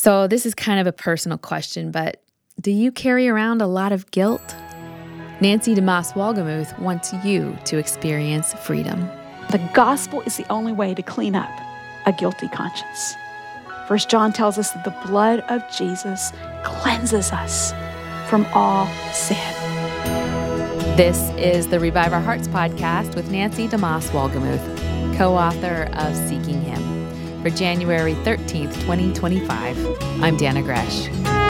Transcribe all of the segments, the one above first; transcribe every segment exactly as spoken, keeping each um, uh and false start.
So this is kind of a personal question, but do you carry around a lot of guilt? Nancy DeMoss Wolgemuth wants you to experience freedom. The gospel is the only way to clean up a guilty conscience. First John tells us that the blood of Jesus cleanses us from all sin. This is the Revive Our Hearts podcast with Nancy DeMoss Wolgemuth, co-author of Seeking Him. For January thirteenth, twenty twenty-five, I'm Dana Gresh.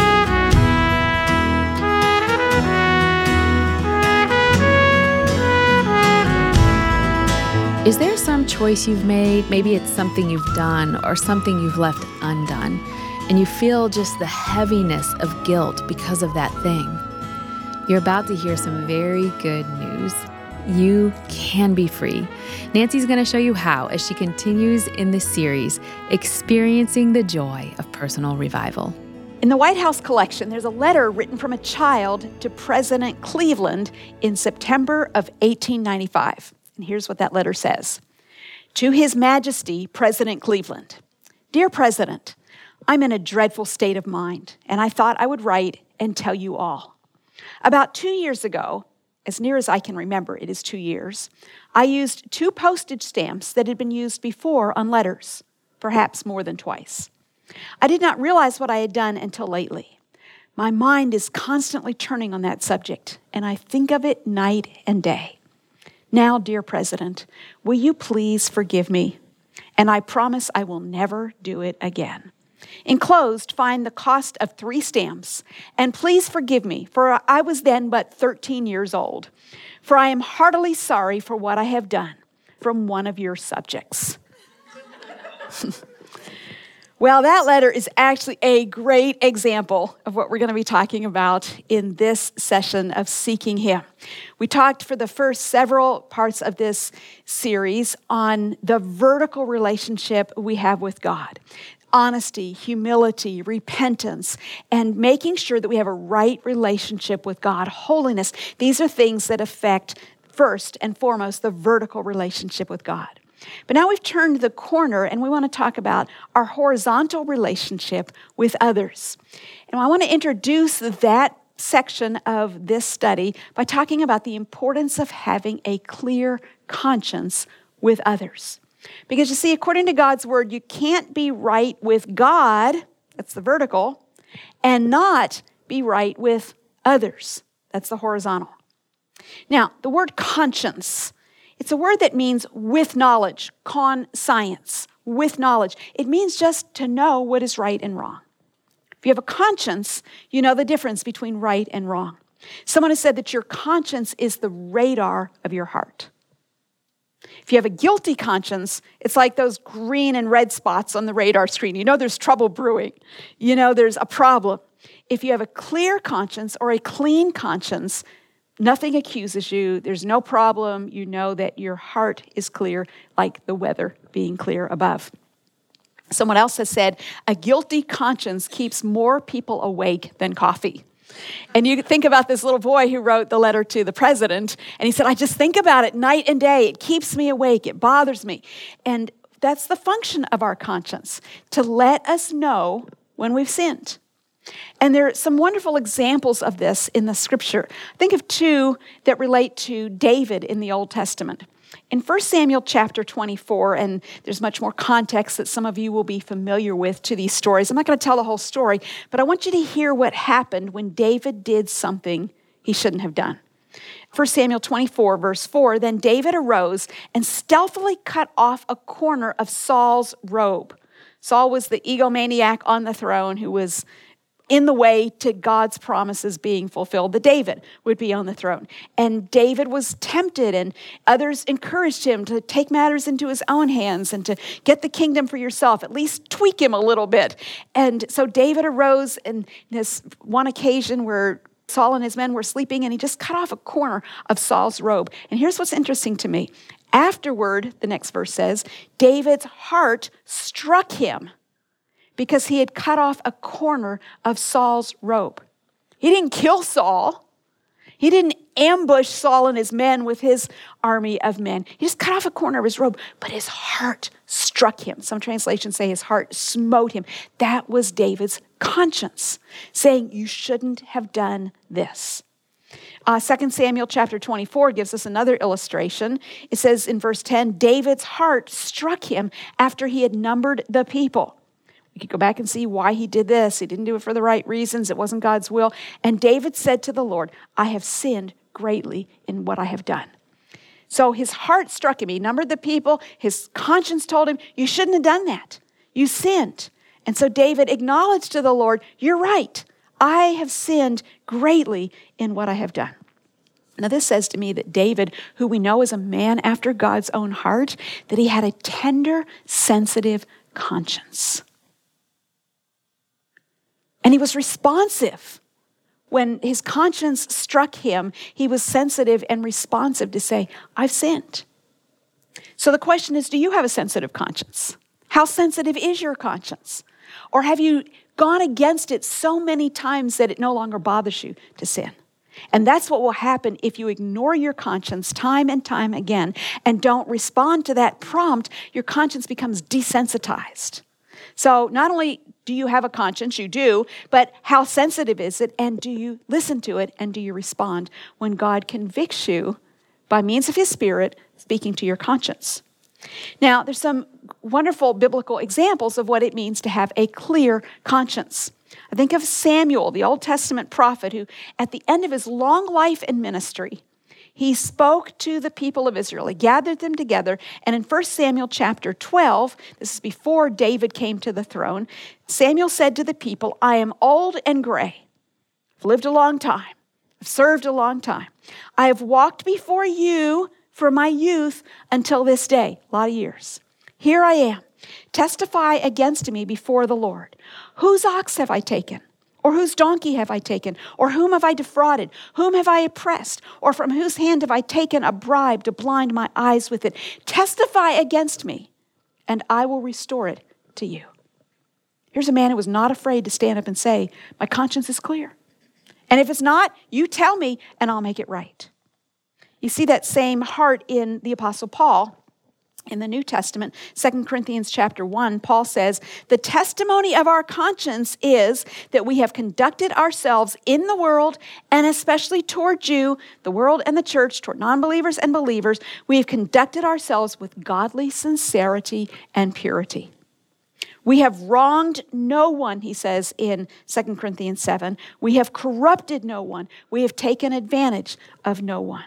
Is there some choice you've made? Maybe it's something you've done or something you've left undone, and you feel just the heaviness of guilt because of that thing. You're about to hear some very good news. You can be free. Nancy's going to show you how as she continues in this series, Experiencing the Joy of Personal Revival. In the White House collection, there's a letter written from a child to President Cleveland in September of eighteen ninety-five. And here's what that letter says. To His Majesty, President Cleveland. Dear President, I'm in a dreadful state of mind, and I thought I would write and tell you all. About two years ago, as near as I can remember, it is two years, I used two postage stamps that had been used before on letters, perhaps more than twice. I did not realize what I had done until lately. My mind is constantly turning on that subject, and I think of it night and day. Now, dear President, will you please forgive me? And I promise I will never do it again. Enclosed, find the cost of three stamps, and please forgive me, for I was then but thirteen years old. For I am heartily sorry for what I have done, from one of your subjects. Well, that letter is actually a great example of what we're going to be talking about in this session of Seeking Him. We talked for the first several parts of this series on the vertical relationship we have with God. Honesty, humility, repentance, and making sure that we have a right relationship with God. Holiness. These are things that affect, first and foremost, the vertical relationship with God. But now we've turned the corner and we want to talk about our horizontal relationship with others. And I want to introduce that section of this study by talking about the importance of having a clear conscience with others. Because you see, according to God's word, you can't be right with God, that's the vertical, and not be right with others, that's the horizontal. Now, the word conscience, it's a word that means with knowledge, conscience, with knowledge. It means just to know what is right and wrong. If you have a conscience, you know the difference between right and wrong. Someone has said that your conscience is the radar of your heart. If you have a guilty conscience, it's like those green and red spots on the radar screen. You know there's trouble brewing. You know there's a problem. If you have a clear conscience or a clean conscience, nothing accuses you. There's no problem. You know that your heart is clear, like the weather being clear above. Someone else has said, a guilty conscience keeps more people awake than coffee. And you think about this little boy who wrote the letter to the president, and he said, I just think about it night and day. It keeps me awake. It bothers me. And that's the function of our conscience, to let us know when we've sinned. And there are some wonderful examples of this in the scripture. Think of two that relate to David in the Old Testament. In First Samuel chapter twenty-four, and there's much more context that some of you will be familiar with to these stories. I'm not going to tell the whole story, but I want you to hear what happened when David did something he shouldn't have done. First Samuel twenty-four, verse four, then David arose and stealthily cut off a corner of Saul's robe. Saul was the egomaniac on the throne who was in the way to God's promises being fulfilled, that David would be on the throne. And David was tempted, and others encouraged him to take matters into his own hands and to get the kingdom for yourself, at least tweak him a little bit. And so David arose in this one occasion where Saul and his men were sleeping, and he just cut off a corner of Saul's robe. And here's what's interesting to me. Afterward, the next verse says, David's heart struck him because he had cut off a corner of Saul's robe. He didn't kill Saul. He didn't ambush Saul and his men with his army of men. He just cut off a corner of his robe, but his heart struck him. Some translations say his heart smote him. That was David's conscience, saying, you shouldn't have done this. Uh, Second Samuel chapter twenty-four gives us another illustration. It says in verse ten, David's heart struck him after he had numbered the people. We could go back and see why he did this. He didn't do it for the right reasons. It wasn't God's will. And David said to the Lord, I have sinned greatly in what I have done. So his heart struck him. He numbered the people. His conscience told him, you shouldn't have done that. You sinned. And so David acknowledged to the Lord, you're right. I have sinned greatly in what I have done. Now this says to me that David, who we know is a man after God's own heart, that he had a tender, sensitive conscience. And he was responsive. When his conscience struck him, he was sensitive and responsive to say, I've sinned. So the question is, do you have a sensitive conscience? How sensitive is your conscience? Or have you gone against it so many times that it no longer bothers you to sin? And that's what will happen if you ignore your conscience time and time again and don't respond to that prompt. Your conscience becomes desensitized. So not only do you have a conscience, you do, but how sensitive is it? And do you listen to it? And do you respond when God convicts you by means of his Spirit speaking to your conscience? Now, there's some wonderful biblical examples of what it means to have a clear conscience. I think of Samuel, the Old Testament prophet, who at the end of his long life and ministry, he spoke to the people of Israel. He gathered them together. And in First Samuel chapter twelve, this is before David came to the throne, Samuel said to the people, I am old and gray. I've lived a long time. I've served a long time. I have walked before you from my youth until this day. A lot of years. Here I am. Testify against me before the Lord. Whose ox have I taken? Or whose donkey have I taken? Or whom have I defrauded? Whom have I oppressed? Or from whose hand have I taken a bribe to blind my eyes with it? Testify against me, and I will restore it to you. Here's a man who was not afraid to stand up and say, my conscience is clear. And if it's not, you tell me, and I'll make it right. You see that same heart in the Apostle Paul. In the New Testament, Second Corinthians chapter one, Paul says, the testimony of our conscience is that we have conducted ourselves in the world, and especially toward you, the world and the church, toward non-believers and believers, we have conducted ourselves with godly sincerity and purity. We have wronged no one, he says in Second Corinthians seven. We have corrupted no one. We have taken advantage of no one.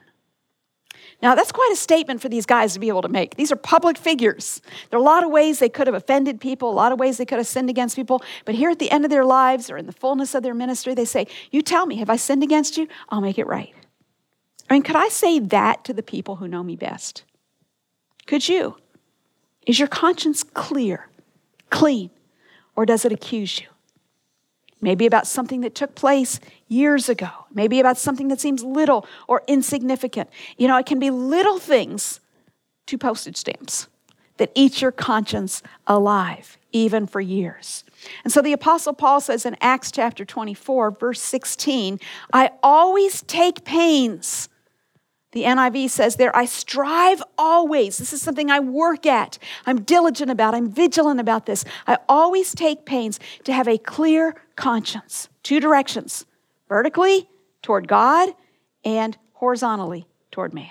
Now, that's quite a statement for these guys to be able to make. These are public figures. There are a lot of ways they could have offended people, a lot of ways they could have sinned against people. But here at the end of their lives or in the fullness of their ministry, they say, you tell me, have I sinned against you? I'll make it right. I mean, could I say that to the people who know me best? Could you? Is your conscience clear, clean, or does it accuse you? Maybe about something that took place years ago. Maybe about something that seems little or insignificant. You know, it can be little things to postage stamps that eat your conscience alive, even for years. And so the Apostle Paul says in Acts chapter twenty-four, verse sixteen, I always take pains. The N I V says there, I strive always. This is something I work at. I'm diligent about. I'm vigilant about this. I always take pains to have a clear conscience. Two directions, vertically toward God and horizontally toward man.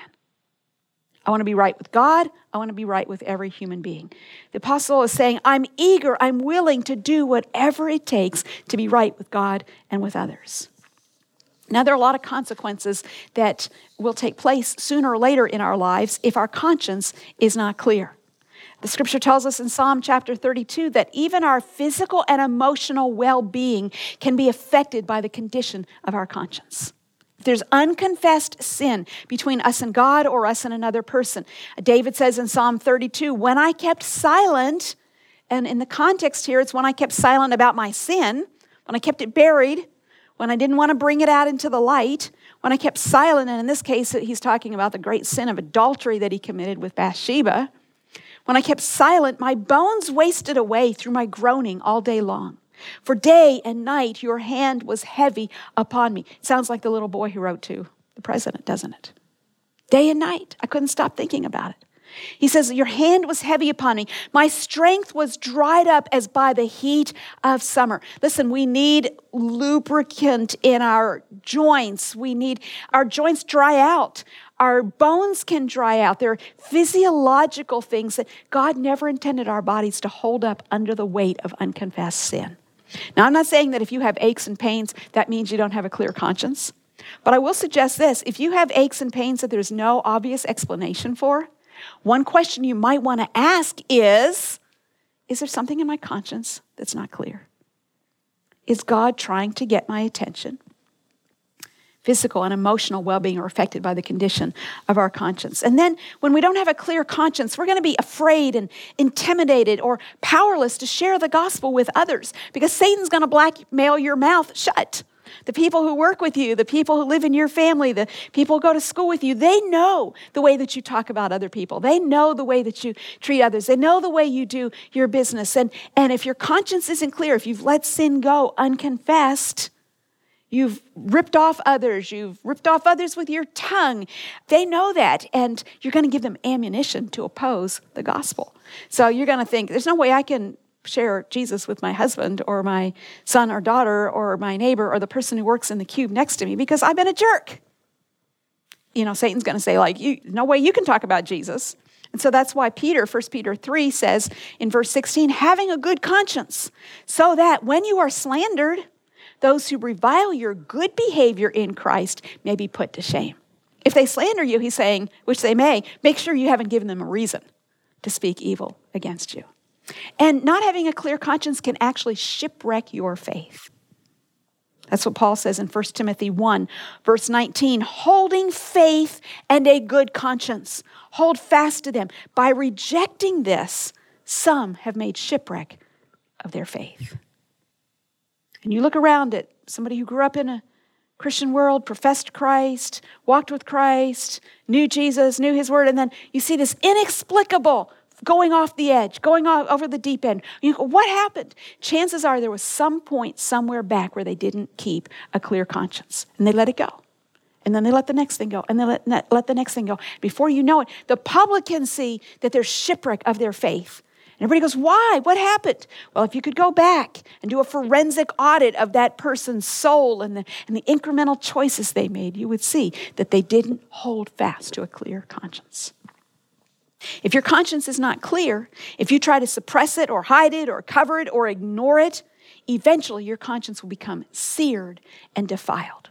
I want to be right with God. I want to be right with every human being. The apostle is saying, I'm eager, I'm willing to do whatever it takes to be right with God and with others. Now, there are a lot of consequences that will take place sooner or later in our lives if our conscience is not clear. The scripture tells us in Psalm chapter thirty-two that even our physical and emotional well-being can be affected by the condition of our conscience. If there's unconfessed sin between us and God or us and another person, David says in Psalm thirty-two, when I kept silent, and in the context here, it's when I kept silent about my sin, when I kept it buried, when I didn't want to bring it out into the light, when I kept silent, and in this case, he's talking about the great sin of adultery that he committed with Bathsheba. When I kept silent, my bones wasted away through my groaning all day long. For day and night, your hand was heavy upon me. Sounds like the little boy who wrote to the president, doesn't it? Day and night, I couldn't stop thinking about it. He says, your hand was heavy upon me. My strength was dried up as by the heat of summer. Listen, we need lubricant in our joints. We need our joints dry out. Our bones can dry out. There are physiological things that God never intended our bodies to hold up under the weight of unconfessed sin. Now, I'm not saying that if you have aches and pains, that means you don't have a clear conscience. But I will suggest this. If you have aches and pains that there's no obvious explanation for, one question you might want to ask is, is there something in my conscience that's not clear? Is God trying to get my attention? Physical and emotional well-being are affected by the condition of our conscience. And then when we don't have a clear conscience, we're going to be afraid and intimidated or powerless to share the gospel with others because Satan's going to blackmail your mouth shut. The people who work with you, the people who live in your family, the people who go to school with you, they know the way that you talk about other people. They know the way that you treat others. They know the way you do your business. And, and if your conscience isn't clear, if you've let sin go unconfessed, you've ripped off others, you've ripped off others with your tongue, they know that, and you're going to give them ammunition to oppose the gospel. So you're going to think, there's no way I can share Jesus with my husband or my son or daughter or my neighbor or the person who works in the cube next to me because I've been a jerk. You know, Satan's going to say, like, you, no way you can talk about Jesus. And so that's why Peter, First Peter three says in verse sixteen, having a good conscience, so that when you are slandered, those who revile your good behavior in Christ may be put to shame. If they slander you, he's saying, which they may, make sure you haven't given them a reason to speak evil against you. And not having a clear conscience can actually shipwreck your faith. That's what Paul says in First Timothy one, verse nineteen, holding faith and a good conscience. Hold fast to them. By rejecting this, some have made shipwreck of their faith. And you look around at somebody who grew up in a Christian world, professed Christ, walked with Christ, knew Jesus, knew his word, and then you see this inexplicable going off the edge, going off over the deep end. You go, what happened? Chances are there was some point somewhere back where they didn't keep a clear conscience, and they let it go. And then they let the next thing go, and they let, let the next thing go. Before you know it, the public can see that there's shipwreck of their faith. And everybody goes, why? What happened? Well, if you could go back and do a forensic audit of that person's soul and the, and the incremental choices they made, you would see that they didn't hold fast to a clear conscience. If your conscience is not clear, if you try to suppress it or hide it or cover it or ignore it, eventually your conscience will become seared and defiled.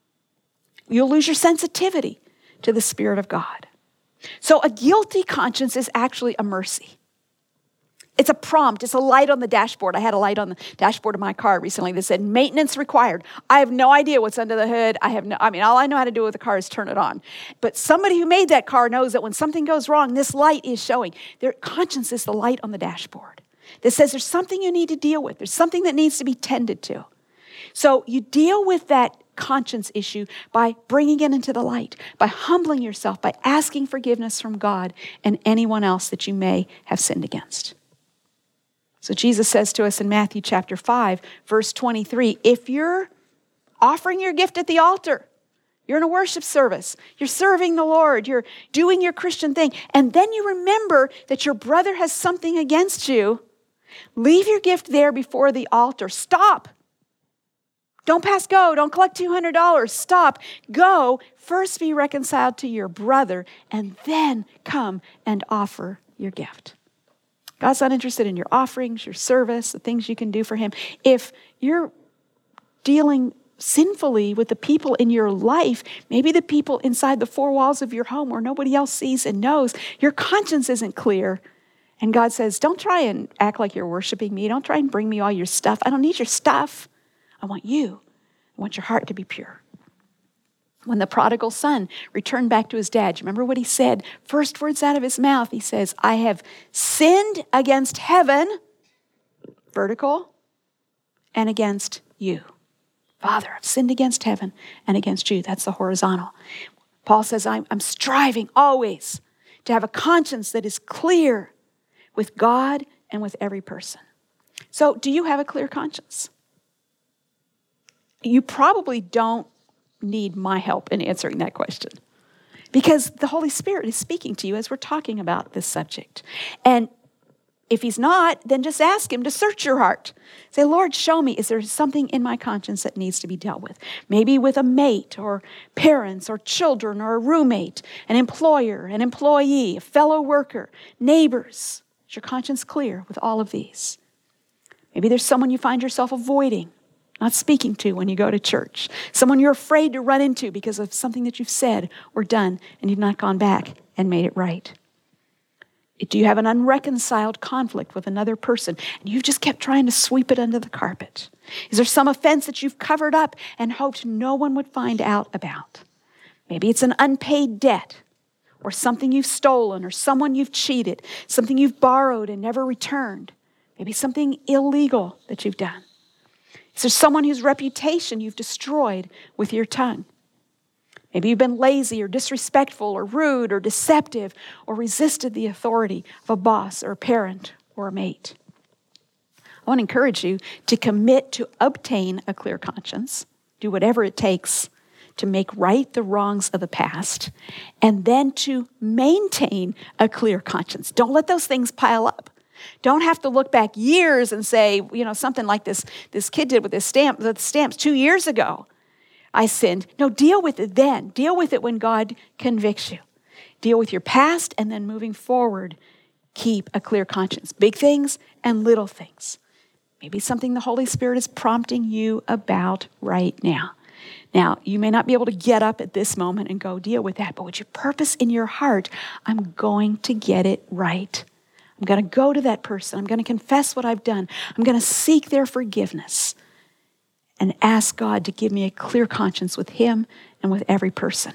You'll lose your sensitivity to the Spirit of God. So a guilty conscience is actually a mercy. It's a prompt. It's a light on the dashboard. I had a light on the dashboard of my car recently that said maintenance required. I have no idea what's under the hood. I have no, I mean, all I know how to do with the car is turn it on. But somebody who made that car knows that when something goes wrong, this light is showing. Their conscience is the light on the dashboard that says there's something you need to deal with. There's something that needs to be tended to. So you deal with that conscience issue by bringing it into the light, by humbling yourself, by asking forgiveness from God and anyone else that you may have sinned against. So Jesus says to us in Matthew chapter five, verse twenty-three, if you're offering your gift at the altar, you're in a worship service, you're serving the Lord, you're doing your Christian thing, and then you remember that your brother has something against you, leave your gift there before the altar. Stop. Don't pass go. Don't collect two hundred dollars. Stop. Go. First be reconciled to your brother, and then come and offer your gift. God's not interested in your offerings, your service, the things you can do for him. If you're dealing sinfully with the people in your life, maybe the people inside the four walls of your home where nobody else sees and knows, your conscience isn't clear. And God says, don't try and act like you're worshiping me. Don't try and bring me all your stuff. I don't need your stuff. I want you. I want your heart to be pure. When the prodigal son returned back to his dad, you remember what he said? First words out of his mouth, he says, I have sinned against heaven, vertical, and against you. Father, I've sinned against heaven and against you. That's the horizontal. Paul says, I'm, I'm striving always to have a conscience that is clear with God and with every person. So do you have a clear conscience? You probably don't need my help in answering that question. Because the Holy Spirit is speaking to you as we're talking about this subject. And if he's not, then just ask him to search your heart. Say, Lord, show me, is there something in my conscience that needs to be dealt with? Maybe with a mate or parents or children or a roommate, an employer, an employee, a fellow worker, neighbors. Is your conscience clear with all of these? Maybe there's someone you find yourself avoiding, not speaking to when you go to church. Someone you're afraid to run into because of something that you've said or done and you've not gone back and made it right. Do you have an unreconciled conflict with another person and you've just kept trying to sweep it under the carpet? Is there some offense that you've covered up and hoped no one would find out about? Maybe it's an unpaid debt or something you've stolen or someone you've cheated, something you've borrowed and never returned. Maybe something illegal that you've done. Is there someone whose reputation you've destroyed with your tongue? Maybe you've been lazy or disrespectful or rude or deceptive or resisted the authority of a boss or a parent or a mate. I want to encourage you to commit to obtain a clear conscience. Do whatever it takes to make right the wrongs of the past and then to maintain a clear conscience. Don't let those things pile up. Don't have to look back years and say, you know, something like this, this kid did with his stamp, the stamps two years ago. I sinned. No, deal with it then. Deal with it when God convicts you. Deal with your past and then moving forward, keep a clear conscience. Big things and little things. Maybe something the Holy Spirit is prompting you about right now. Now, you may not be able to get up at this moment and go deal with that, but with your purpose in your heart, I'm going to get it right. I'm going to go to that person. I'm going to confess what I've done. I'm going to seek their forgiveness and ask God to give me a clear conscience with him and with every person.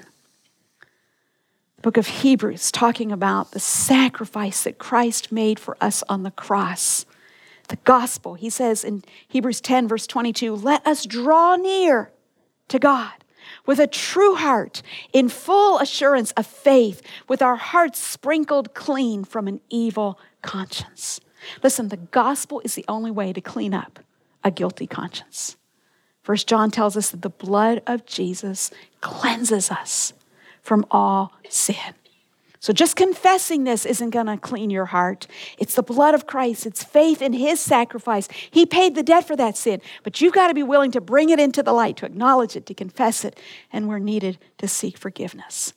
The book of Hebrews, talking about the sacrifice that Christ made for us on the cross. The gospel, he says in Hebrews ten, verse twenty-two, let us draw near to God with a true heart, in full assurance of faith, with our hearts sprinkled clean from an evil conscience. Listen, the gospel is the only way to clean up a guilty conscience. First John tells us that the blood of Jesus cleanses us from all sin. So just confessing this isn't going to clean your heart. It's the blood of Christ. It's faith in his sacrifice. He paid the debt for that sin. But you've got to be willing to bring it into the light, to acknowledge it, to confess it, and we're needed to seek forgiveness.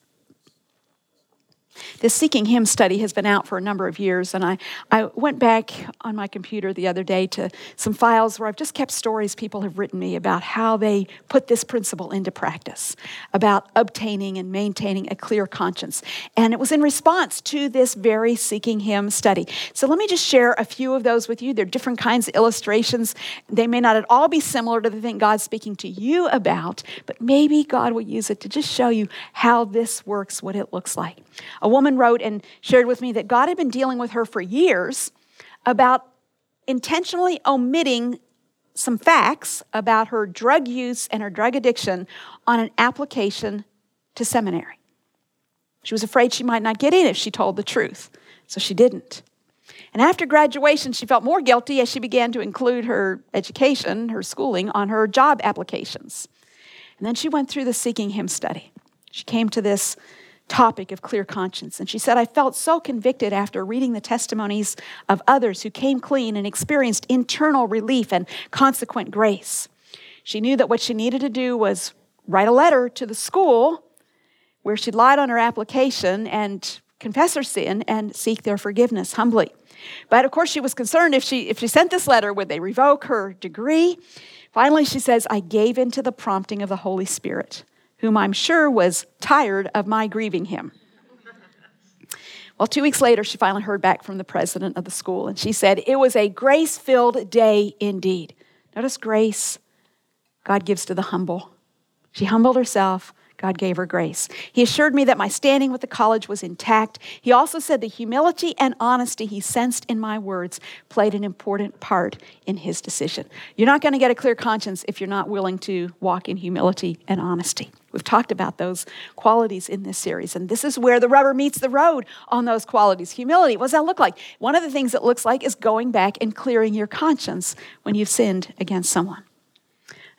This Seeking Him study has been out for a number of years, and I, I went back on my computer the other day to some files where I've just kept stories people have written me about how they put this principle into practice, about obtaining and maintaining a clear conscience. And it was in response to this very Seeking Him study. So let me just share a few of those with you. They're different kinds of illustrations. They may not at all be similar to the thing God's speaking to you about, but maybe God will use it to just show you how this works, what it looks like. A woman wrote and shared with me that God had been dealing with her for years about intentionally omitting some facts about her drug use and her drug addiction on an application to seminary. She was afraid she might not get in if she told the truth, so she didn't. And after graduation, she felt more guilty as she began to include her education, her schooling, on her job applications. And then she went through the Seeking Him study. She came to this topic of clear conscience. And she said, I felt so convicted after reading the testimonies of others who came clean and experienced internal relief and consequent grace. She knew that what she needed to do was write a letter to the school where she lied on her application and confess her sin and seek their forgiveness humbly. But of course, she was concerned if she if she sent this letter, would they revoke her degree? Finally, she says, I gave in to the prompting of the Holy Spirit, whom I'm sure was tired of my grieving him. Well, two weeks later, she finally heard back from the president of the school, and she said, it was a grace-filled day indeed. Notice grace, God gives to the humble. She humbled herself. God gave her grace. He assured me that my standing with the college was intact. He also said the humility and honesty he sensed in my words played an important part in his decision. You're not going to get a clear conscience if you're not willing to walk in humility and honesty. We've talked about those qualities in this series, and this is where the rubber meets the road on those qualities. Humility, what does that look like? One of the things it looks like is going back and clearing your conscience when you've sinned against someone.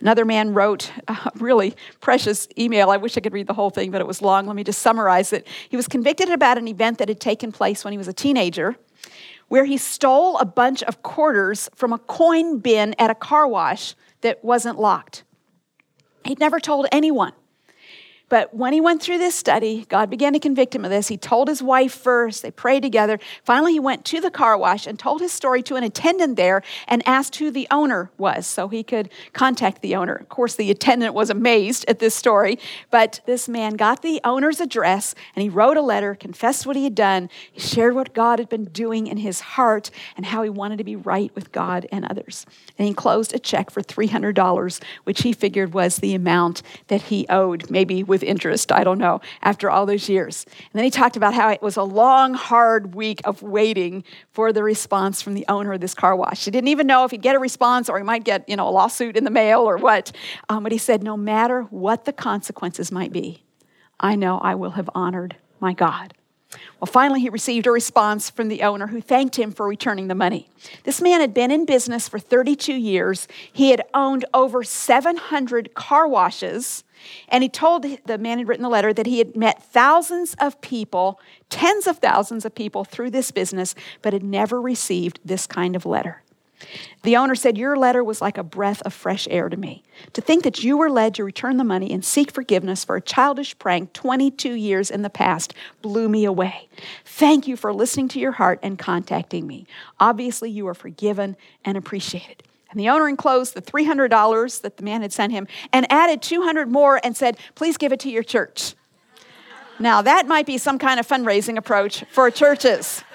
Another man wrote a really precious email. I wish I could read the whole thing, but it was long. Let me just summarize it. He was convicted about an event that had taken place when he was a teenager, where he stole a bunch of quarters from a coin bin at a car wash that wasn't locked. He'd never told anyone. But when he went through this study, God began to convict him of this. He told his wife first. They prayed together. Finally, he went to the car wash and told his story to an attendant there and asked who the owner was so he could contact the owner. Of course, the attendant was amazed at this story, but this man got the owner's address and he wrote a letter, confessed what he had done. He shared what God had been doing in his heart and how he wanted to be right with God and others. And he enclosed a check for three hundred dollars, which he figured was the amount that he owed, maybe with interest, I don't know, after all those years. And then he talked about how it was a long, hard week of waiting for the response from the owner of this car wash. He didn't even know if he'd get a response or he might get, you know, a lawsuit in the mail or what. Um, but he said, no matter what the consequences might be, I know I will have honored my God. Well, finally, he received a response from the owner who thanked him for returning the money. This man had been in business for thirty-two years. He had owned over seven hundred car washes. And he told the man who'd written the letter that he had met thousands of people, tens of thousands of people through this business, but had never received this kind of letter. The owner said, your letter was like a breath of fresh air to me. To think that you were led to return the money and seek forgiveness for a childish prank twenty-two years in the past blew me away. Thank you for listening to your heart and contacting me. Obviously, you are forgiven and appreciated. And the owner enclosed the three hundred dollars that the man had sent him and added two hundred more and said, please give it to your church. Now, that might be some kind of fundraising approach for churches.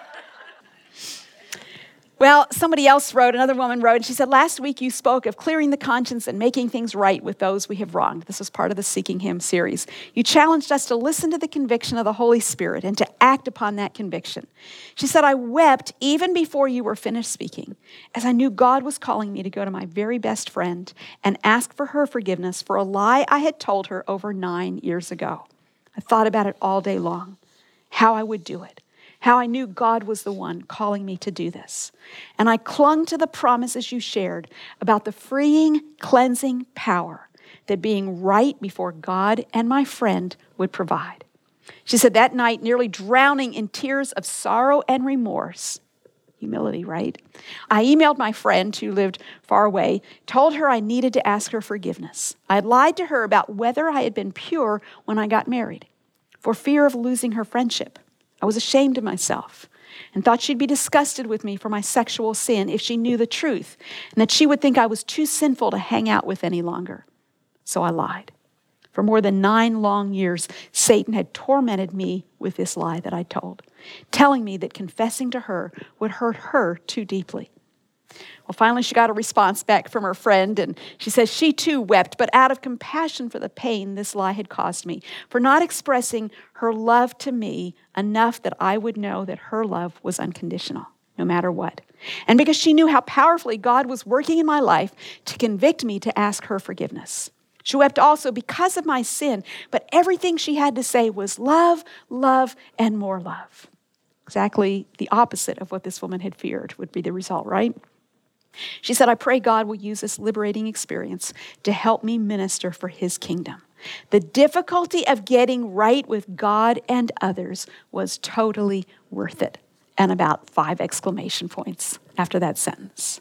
Well, somebody else wrote, another woman wrote, and she said, last week you spoke of clearing the conscience and making things right with those we have wronged. This was part of the Seeking Him series. You challenged us to listen to the conviction of the Holy Spirit and to act upon that conviction. She said, I wept even before you were finished speaking, as I knew God was calling me to go to my very best friend and ask for her forgiveness for a lie I had told her over nine years ago. I thought about it all day long, how I would do it. How I knew God was the one calling me to do this. And I clung to the promises you shared about the freeing, cleansing power that being right before God and my friend would provide. She said that night, nearly drowning in tears of sorrow and remorse, humility, right? I emailed my friend who lived far away, told her I needed to ask her forgiveness. I had lied to her about whether I had been pure when I got married, for fear of losing her friendship. I was ashamed of myself and thought she'd be disgusted with me for my sexual sin if she knew the truth, and that she would think I was too sinful to hang out with any longer. So I lied. For more than nine long years, Satan had tormented me with this lie that I told, telling me that confessing to her would hurt her too deeply. Well, finally, she got a response back from her friend, and she says she too wept, but out of compassion for the pain this lie had caused me, for not expressing her love to me enough that I would know that her love was unconditional, no matter what. And because she knew how powerfully God was working in my life to convict me to ask her forgiveness. She wept also because of my sin, but everything she had to say was love, love, and more love. Exactly the opposite of what this woman had feared would be the result, right? She said, I pray God will use this liberating experience to help me minister for his kingdom. The difficulty of getting right with God and others was totally worth it. And about five exclamation points after that sentence.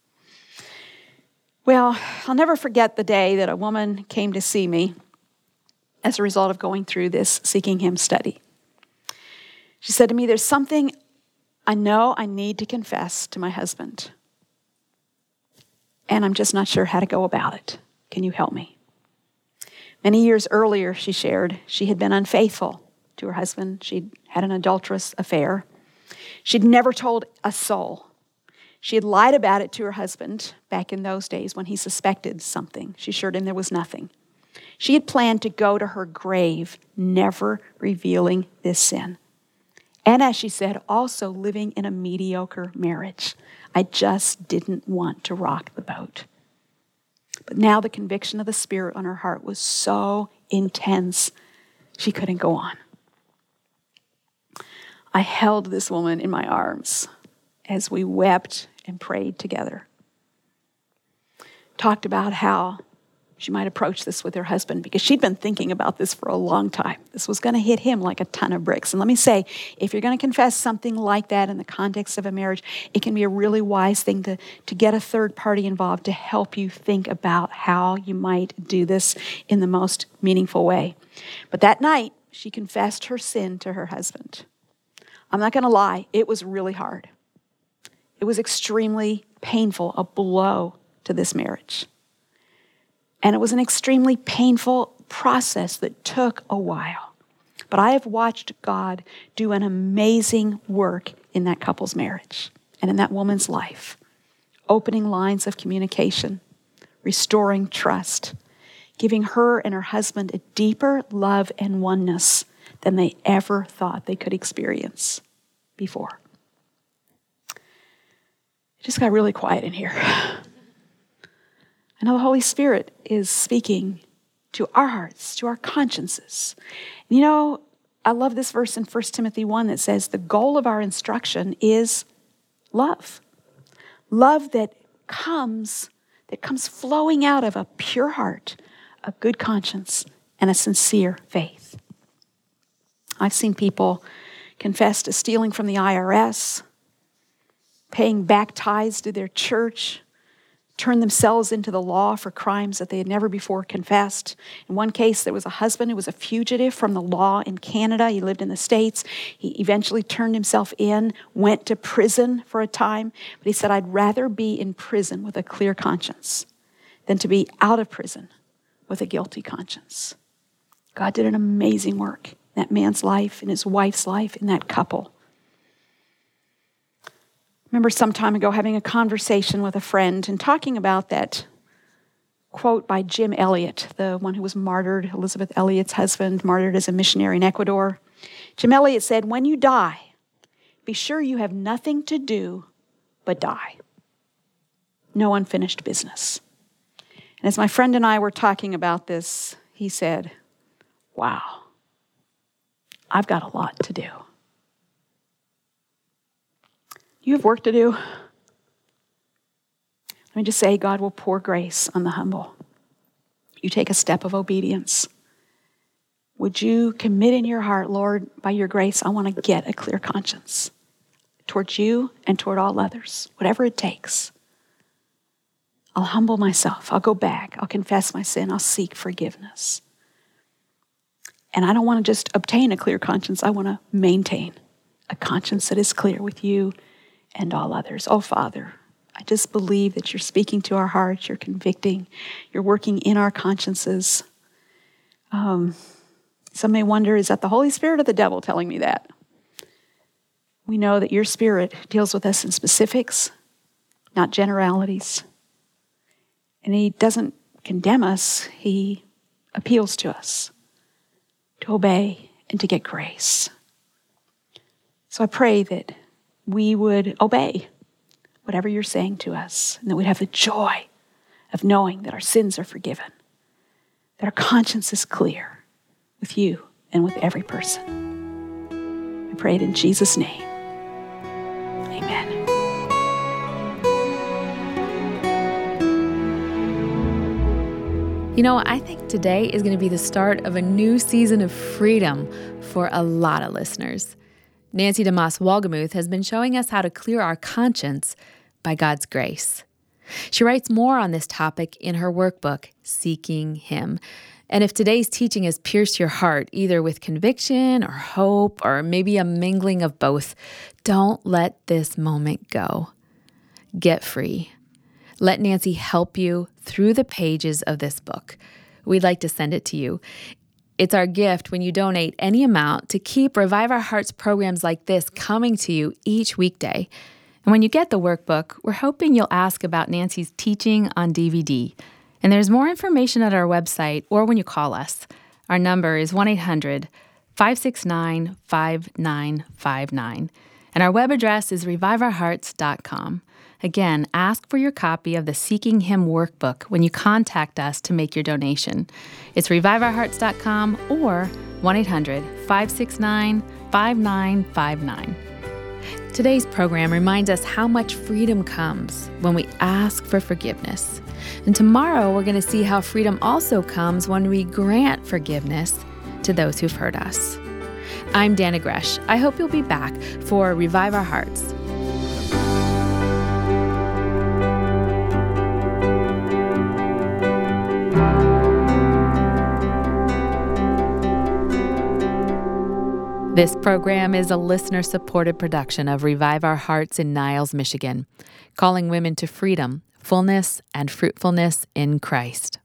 Well, I'll never forget the day that a woman came to see me as a result of going through this Seeking Him study. She said to me, there's something I know I need to confess to my husband. And I'm just not sure how to go about it. Can you help me? Many years earlier, she shared, she had been unfaithful to her husband. She'd had an adulterous affair. She'd never told a soul. She had lied about it to her husband back in those days when he suspected something. She assured him there was nothing. She had planned to go to her grave, never revealing this sin. And as she said, also living in a mediocre marriage. I just didn't want to rock the boat. But now the conviction of the Spirit on her heart was so intense, she couldn't go on. I held this woman in my arms as we wept and prayed together. talked about how she might approach this with her husband because she'd been thinking about this for a long time. This was going to hit him like a ton of bricks. And let me say, if you're going to confess something like that in the context of a marriage, it can be a really wise thing to, to get a third party involved to help you think about how you might do this in the most meaningful way. But that night, she confessed her sin to her husband. I'm not going to lie, it was really hard. It was extremely painful, a blow to this marriage. And it was an extremely painful process that took a while. But I have watched God do an amazing work in that couple's marriage and in that woman's life, opening lines of communication, restoring trust, giving her and her husband a deeper love and oneness than they ever thought they could experience before. It just got really quiet in here. I know the Holy Spirit is speaking to our hearts, to our consciences. And you know, I love this verse in First Timothy one that says the goal of our instruction is love. Love that comes, that comes flowing out of a pure heart, a good conscience, and a sincere faith. I've seen people confess to stealing from the I R S, paying back tithes to their church, turn themselves into the law for crimes that they had never before confessed. In one case, there was a husband who was a fugitive from the law in Canada. He lived in the States. He eventually turned himself in, went to prison for a time. But he said, I'd rather be in prison with a clear conscience than to be out of prison with a guilty conscience. God did an amazing work in that man's life, in his wife's life, in that couple. I remember some time ago having a conversation with a friend and talking about that quote by Jim Elliot, the one who was martyred, Elizabeth Elliot's husband, martyred as a missionary in Ecuador. Jim Elliot said, when you die, be sure you have nothing to do but die. No unfinished business. And as my friend and I were talking about this, he said, wow, I've got a lot to do. You have work to do. Let me just say, God will pour grace on the humble. You take a step of obedience. Would you commit in your heart, Lord, by your grace, I want to get a clear conscience towards you and toward all others, whatever it takes. I'll humble myself. I'll go back. I'll confess my sin. I'll seek forgiveness. And I don't want to just obtain a clear conscience. I want to maintain a conscience that is clear with you and all others. Oh, Father, I just believe that you're speaking to our hearts, you're convicting, you're working in our consciences. Um, some may wonder, is that the Holy Spirit or the devil telling me that? We know that your Spirit deals with us in specifics, not generalities. And he doesn't condemn us, he appeals to us to obey and to get grace. So I pray that we would obey whatever you're saying to us, and that we'd have the joy of knowing that our sins are forgiven, that our conscience is clear with you and with every person. I pray it in Jesus' name. Amen. You know, I think today is going to be the start of a new season of freedom for a lot of listeners. Nancy DeMoss Wolgemuth has been showing us how to clear our conscience by God's grace. She writes more on this topic in her workbook, Seeking Him. And if today's teaching has pierced your heart, either with conviction or hope or maybe a mingling of both, don't let this moment go. Get free. Let Nancy help you through the pages of this book. We'd like to send it to you. It's our gift when you donate any amount to keep Revive Our Hearts programs like this coming to you each weekday. And when you get the workbook, we're hoping you'll ask about Nancy's teaching on D V D. And there's more information at our website or when you call us. Our number is one eight hundred five six nine five nine five nine. And our web address is revive our hearts dot com. Again, ask for your copy of the Seeking Him workbook when you contact us to make your donation. It's revive our hearts dot com or one eight hundred five six nine five nine five nine. Today's program reminds us how much freedom comes when we ask for forgiveness. And tomorrow we're going to see how freedom also comes when we grant forgiveness to those who've hurt us. I'm Dana Gresh. I hope you'll be back for Revive Our Hearts. This program is a listener-supported production of Revive Our Hearts in Niles, Michigan, calling women to freedom, fullness, and fruitfulness in Christ.